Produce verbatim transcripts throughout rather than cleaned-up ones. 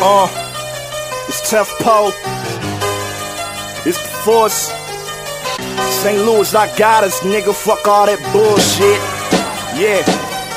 Uh, it's Tough Poe. It's the Force. Saint Louis, I got us, nigga. Fuck all that bullshit. Yeah.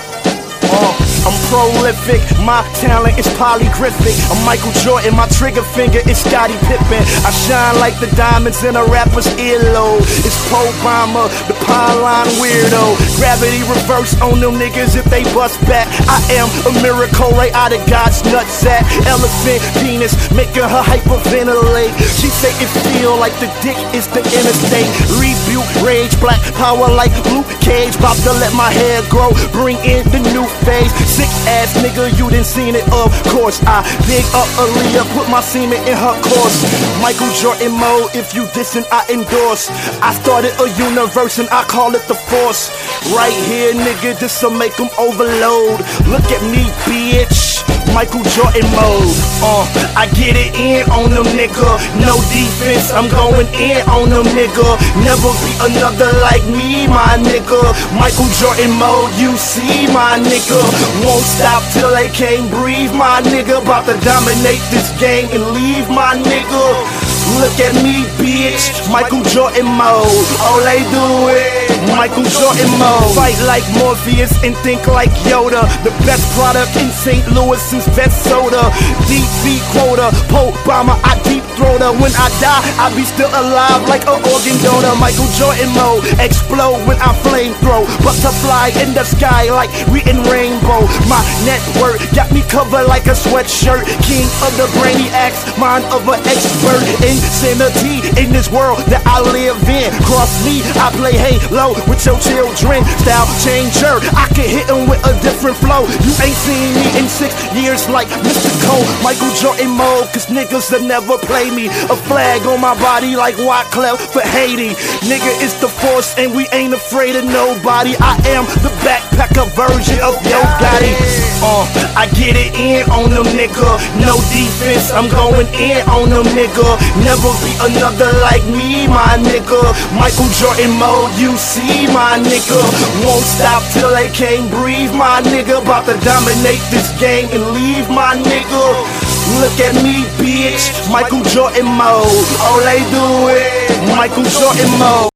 Uh, I'm prolific, my talent is polygraphic. I'm Michael Jordan, my trigger finger is Scottie Pippen. I shine like the diamonds in a rapper's earlobe. It's Poe Bomber, the pylon weirdo. Gravity reverse on them niggas if they bust back. I am a miracle right out of God's nutsack. Elephant penis, making her hyperventilate. She say it feel like the dick is the interstate. Rebuke, rage, black power like Luke Cage. About to let my hair grow, bring in the new phase. Sick ass nigga, you done seen it, of course. I big up Aaliyah, put my semen in her course. Michael Jordan mode, if you dissin', I endorse. I started a universe and I call it the Force. Right here, nigga, this'll make them overload. Look at me, bitch. Michael Jordan mode. Uh, I get it in on them, nigga. No defense, I'm going in on them, nigga. Never be another like me, my nigga. Michael Jordan mode, you see, my nigga. Won't stop till they can't breathe, my nigga. About to dominate this game and leave, my nigga. Look at me, bitch. Michael Jordan mode. All they do is Michael Jordan mode. Fight like Morpheus and think like Yoda. The best product in Saint Louis since best soda. Deep beat quota, Poe Bomber, I deep throat her. When I die, I be still alive like an organ donor. Michael Jordan mode, explode when I flamethrow. Butterfly in the sky like we in rainbow. My network got me covered like a sweatshirt. King of the brainiacs, mind of an expert. Insanity in this world that I live in. Cross me, I play Halo with your children. Style changer, I can hit them with a different flow. You ain't seen me in six years like Mister Cole. Michael Jordan mode, cause niggas that never play me. A flag on my body like Wyclef for Haiti. Nigga, it's the Force and we ain't afraid of nobody. I am the backpacker version of Yo Gotti. Uh, I get it in on them, nigga. No defense, I'm going in on them, nigga. Never be another like me, my nigga. Michael Jordan mode, you see, my nigga. Won't stop till they can't breathe, my nigga. About to dominate this game and leave, my nigga. Look at me, bitch. Michael Jordan mode. All they do is Michael Jordan mode.